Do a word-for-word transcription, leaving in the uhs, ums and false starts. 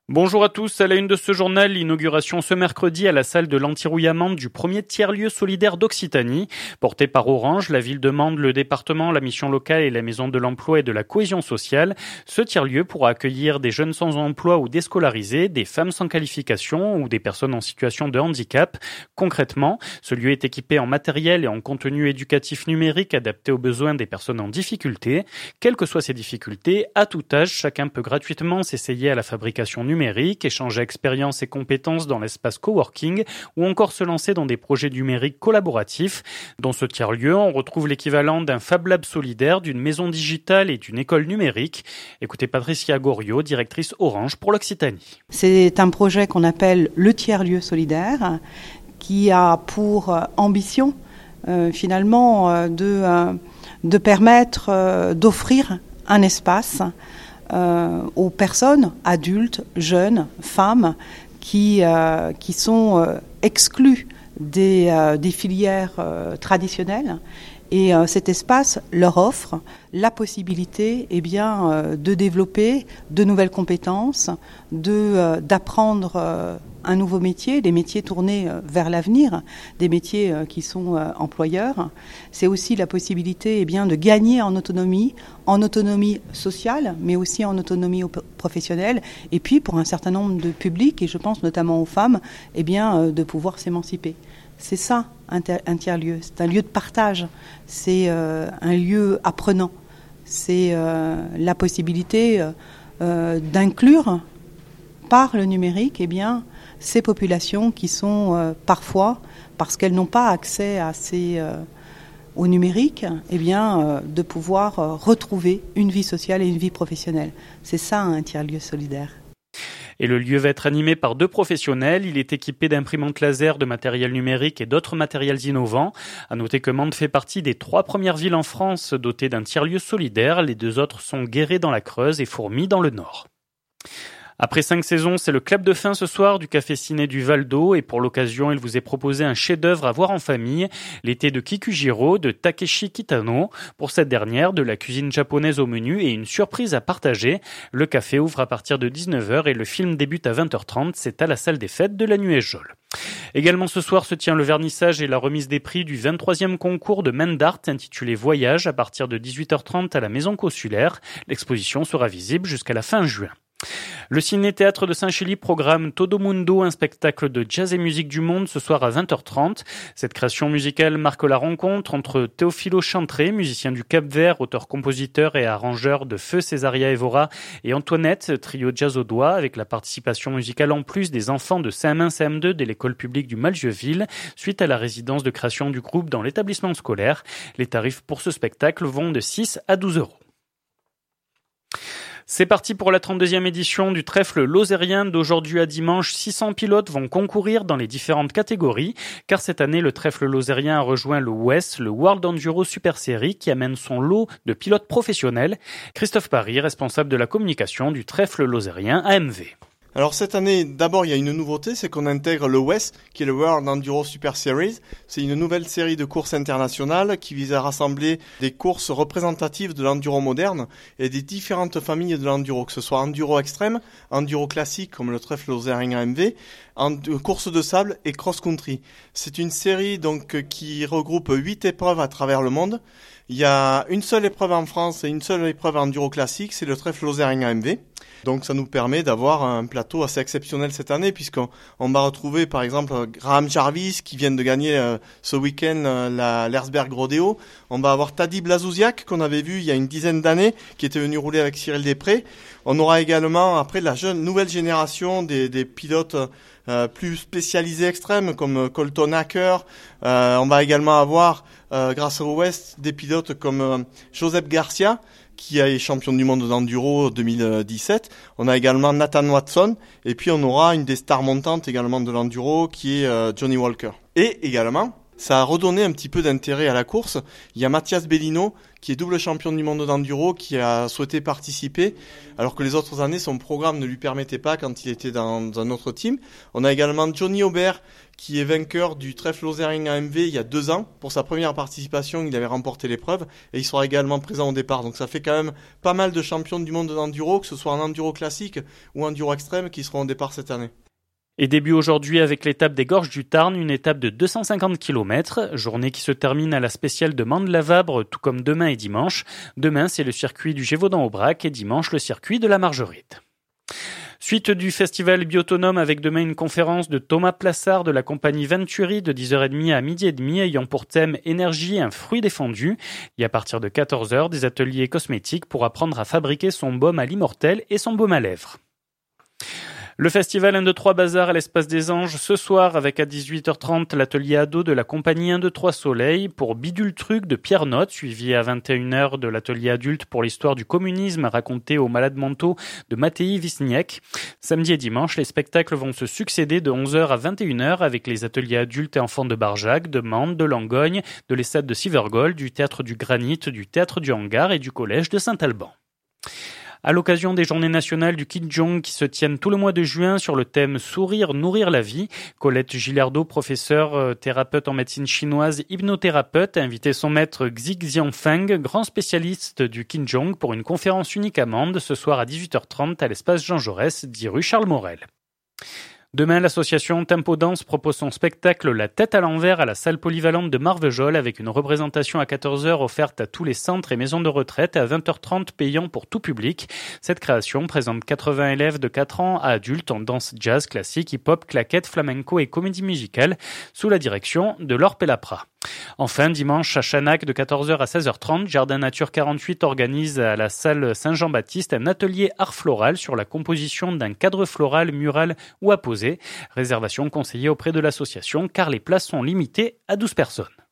Bonjour à tous, à la une de ce journal, l'inauguration ce mercredi à la salle de l'Antirouillamande du premier tiers-lieu solidaire d'Occitanie. Porté par Orange, la ville de Mende, le département, la mission locale et la maison de l'emploi et de la cohésion sociale. Ce tiers-lieu pourra accueillir des jeunes sans emploi ou déscolarisés, des femmes sans qualification ou des personnes en situation de handicap. Concrètement, ce lieu est équipé en matériel et en contenu éducatif numérique adapté aux besoins des personnes en difficulté. Quelles que soient ces difficultés, à tout âge, chacun peut gratuitement s'essayer à la fabrication numérique. numérique, échanger expériences et compétences dans l'espace coworking ou encore se lancer dans des projets numériques collaboratifs. Dans ce tiers-lieu, on retrouve l'équivalent d'un Fab Lab solidaire, d'une maison digitale et d'une école numérique. Écoutez Patricia Goriot, directrice Orange pour l'Occitanie. C'est un projet qu'on appelle le tiers-lieu solidaire qui a pour ambition euh, finalement euh, de, euh, de permettre euh, d'offrir un espace Euh, aux personnes, adultes, jeunes, femmes, qui, euh, qui sont euh, exclues des, euh, des filières euh, traditionnelles. Et euh, cet espace leur offre la possibilité eh bien, euh, de développer de nouvelles compétences, de, euh, d'apprendre euh, un nouveau métier, des métiers tournés euh, vers l'avenir, des métiers euh, qui sont euh, employeurs. C'est aussi la possibilité eh bien, de gagner en autonomie, en autonomie sociale, mais aussi en autonomie professionnelle. Et puis pour un certain nombre de publics, et je pense notamment aux femmes, eh bien, euh, de pouvoir s'émanciper. C'est ça, un, ter- un tiers-lieu. C'est un lieu de partage. C'est euh, un lieu apprenant. C'est euh, la possibilité euh, d'inclure par le numérique eh bien, ces populations qui sont euh, parfois, parce qu'elles n'ont pas accès à ces, euh, au numérique, eh bien, euh, de pouvoir euh, retrouver une vie sociale et une vie professionnelle. C'est ça, un tiers-lieu solidaire. Et le lieu va être animé par deux professionnels. Il est équipé d'imprimantes laser, de matériel numérique et d'autres matériels innovants. À noter que Mende fait partie des trois premières villes en France dotées d'un tiers-lieu solidaire. Les deux autres sont Guéret dans la Creuse et Fourmies dans le Nord. Après cinq saisons, c'est le clap de fin ce soir du Café Ciné du Val d'Eau et pour l'occasion, il vous est proposé un chef-d'œuvre à voir en famille, l'été de Kikujiro de Takeshi Kitano. Pour cette dernière, de la cuisine japonaise au menu et une surprise à partager. Le café ouvre à partir de dix-neuf heures et le film débute à vingt heures trente. C'est à la salle des fêtes de la Nuée-Jolle. Également ce soir se tient le vernissage et la remise des prix du vingt-troisième concours de main d'art intitulé Voyage à partir de dix-huit heures trente à la Maison Consulaire. L'exposition sera visible jusqu'à la fin juin. Le Ciné-Théâtre de Saint-Chély programme Todo Mundo, un spectacle de jazz et musique du monde ce soir à vingt heures trente. Cette création musicale marque la rencontre entre Teofilo Chantré, musicien du Cap-Vert, auteur-compositeur et arrangeur de Feu Césaria Evora, et Antoinette, trio jazz au doigt, avec la participation musicale en plus des enfants de C M un C M deux de l'école publique du Malzieu-Ville, suite à la résidence de création du groupe dans l'établissement scolaire. Les tarifs pour ce spectacle vont de six à douze euros. C'est parti pour la trente-deuxième édition du trèfle lozérien. D'aujourd'hui à dimanche, six cents pilotes vont concourir dans les différentes catégories, car cette année, le trèfle lozérien a rejoint le W E S, le World Enduro Super Series, qui amène son lot de pilotes professionnels. Christophe Paris, responsable de la communication du trèfle lozérien A M V. Alors cette année, d'abord il y a une nouveauté, c'est qu'on intègre le W E S, qui est le World Enduro Super Series. C'est une nouvelle série de courses internationales qui vise à rassembler des courses représentatives de l'enduro moderne et des différentes familles de l'enduro, que ce soit enduro extrême, enduro classique comme le trèfle lozérien A M V, en course de sable et cross-country. C'est une série donc qui regroupe huit épreuves à travers le monde. Il y a une seule épreuve en France et une seule épreuve enduro classique, c'est le trèfle lozérien A M V. Donc ça nous permet d'avoir un plateau assez exceptionnel cette année, puisqu'on on va retrouver par exemple Graham Jarvis qui vient de gagner euh, ce week-end euh, la l'Erzberg Rodeo. On va avoir Taddy Blazouziak qu'on avait vu il y a une dizaine d'années, qui était venu rouler avec Cyril Després. On aura également après la jeune nouvelle génération des, des pilotes euh, plus spécialisés extrêmes comme Colton Hacker. Euh, on va également avoir euh, grâce au West des pilotes comme euh, Joseph Garcia, qui est champion du monde d'enduro deux mille dix-sept. On a également Nathan Watson. Et puis on aura une des stars montantes également de l'enduro qui est euh, Johnny Walker. Et également, ça a redonné un petit peu d'intérêt à la course. Il y a Mathias Bellino qui est double champion du monde d'enduro, qui a souhaité participer, alors que les autres années, son programme ne lui permettait pas quand il était dans un autre team. On a également Johnny Aubert, qui est vainqueur du Trèfle Lozering A M V il y a deux ans. Pour sa première participation, il avait remporté l'épreuve et il sera également présent au départ. Donc ça fait quand même pas mal de champions du monde d'enduro, que ce soit en enduro classique ou enduro extrême, qui seront au départ cette année. Et début aujourd'hui avec l'étape des Gorges du Tarn, une étape de deux cent cinquante kilomètres, journée qui se termine à la spéciale de Mande-la-Vabre, tout comme demain et dimanche. Demain, c'est le circuit du Gévaudan-Aubrac et dimanche, le circuit de la Margerite. Suite du festival Biautonome avec demain une conférence de Thomas Plassard de la compagnie Venturi de dix heures trente à midi et demi ayant pour thème énergie, un fruit défendu. Et à partir de quatorze heures, des ateliers cosmétiques pour apprendre à fabriquer son baume à l'immortel et son baume à lèvres. Le festival un deux trois Bazar à l'Espace des Anges ce soir avec à dix-huit heures trente l'atelier ado de la compagnie un deux trois Soleil pour Bidule Truc de Pierre Notte, suivi à vingt et une heures de l'atelier adulte pour l'histoire du communisme raconté aux malades mentaux de Mattei Wisniewski. Samedi et dimanche, les spectacles vont se succéder de onze heures à vingt et une heures avec les ateliers adultes et enfants de Barjac, de Mende, de Langogne, de l'Estade de Sivergol, du Théâtre du Granit, du Théâtre du Hangar et du Collège de Saint-Alban. À l'occasion des journées nationales du Kijong qui se tiennent tout le mois de juin sur le thème Sourire, nourrir la vie, Colette Gilardeau, professeure euh, thérapeute en médecine chinoise, hypnothérapeute, a invité son maître Xi Xianfeng, grand spécialiste du Kijong, pour une conférence unique à Mende ce soir à dix-huit heures trente à l'espace Jean Jaurès, dix rue Charles Morel. Demain, l'association Tempo Dance propose son spectacle La tête à l'envers à la salle polyvalente de Marvejols avec une représentation à quatorze heures offerte à tous les centres et maisons de retraite et à vingt heures trente payant pour tout public. Cette création présente quatre-vingts élèves de quatre ans à adultes en danse jazz, classique, hip-hop, claquette, flamenco et comédie musicale sous la direction de Laure Pellapra. Enfin, dimanche à Chanac de quatorze heures à seize heures trente, Jardin Nature quarante-huit organise à la salle Saint-Jean-Baptiste un atelier art floral sur la composition d'un cadre floral, mural ou apposé. Réservation conseillée auprès de l'association car les places sont limitées à douze personnes.